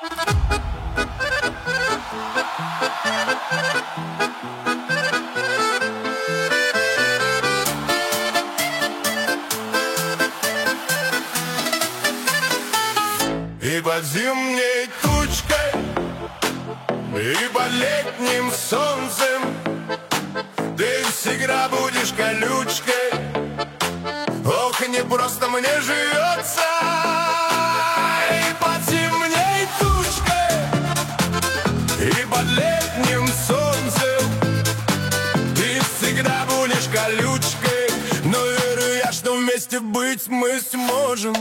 И под зимней тучкой, и под летним солнцем ты всегда будешь колючкой. Ох, не просто мне живется. И под зимней тучкой, и под летним солнцем ты всегда будешь колючкой. Но верю я, что вместе быть мы сможем.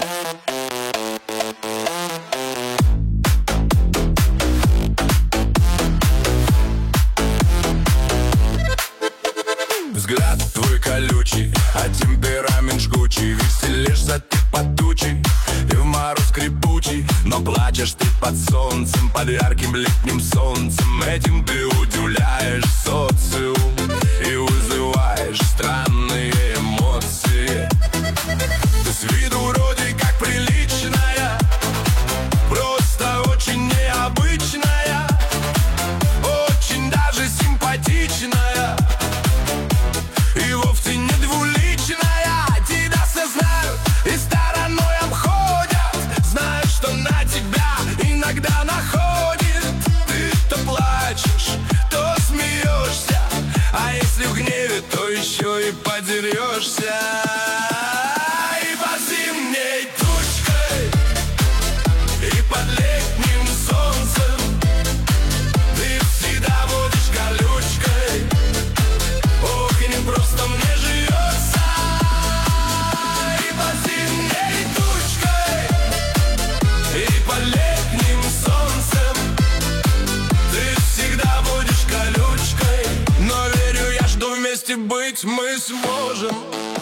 Взгляд твой колючий, а темперамент жгучий. Веселишься ты под тучей и в мороз скрипучий. Но плачешь ты под солнцем, под ярким летним солнцем. Этим ты удивляешь социум и вызываешь странные эмоции. Ты с виду вроде как приличная, просто очень необычная, очень даже симпатичная. И вовсе не двуличная. Тебя все знают и стороной обходят, знают, что на тебя иногда находит. Ты то плачешь, то смеешься, а если в гневе, то еще и подерешься. И под зимней тучкой, и под летним солнцем ты всегда будешь колючкой. Ох, и не просто мне живется. И под зимней тучкой, и под летним солнцем ты всегда будешь колючкой. Но верю я, что вместе быть мы сможем.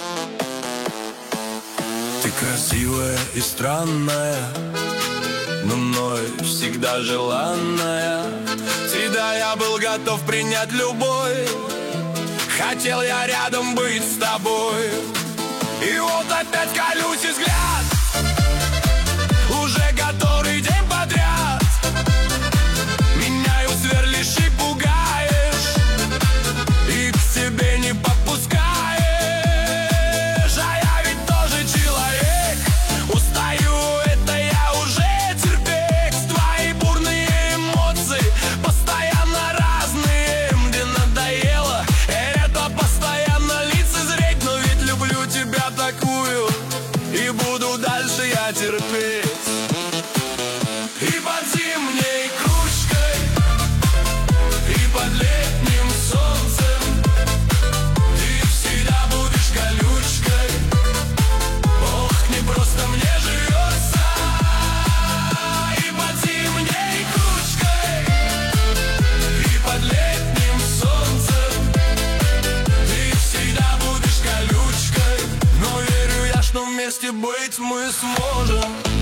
Ты красивая и странная, но мной всегда желанная. Всегда я был готов принять любой. Хотел я рядом быть с тобой. И вот опять колючий взгляд, уже который день подряд. Меняю сверлишь и пугаешь, и к себе не подпускаешь. А я ведь тоже человек, устаю, это я уже терпеть. Твои бурные эмоции постоянно разные. Мне надоело постоянно лицезреть, но ведь люблю тебя такую, и буду дальше я терпеть. И под зимней кружкой, и под летним солнцем ты всегда будешь колючкой. Ох, не просто мне живется. И под зимней кружкой, и под летним солнцем ты всегда будешь колючкой. Но верю я, что вместе быть мы сможем.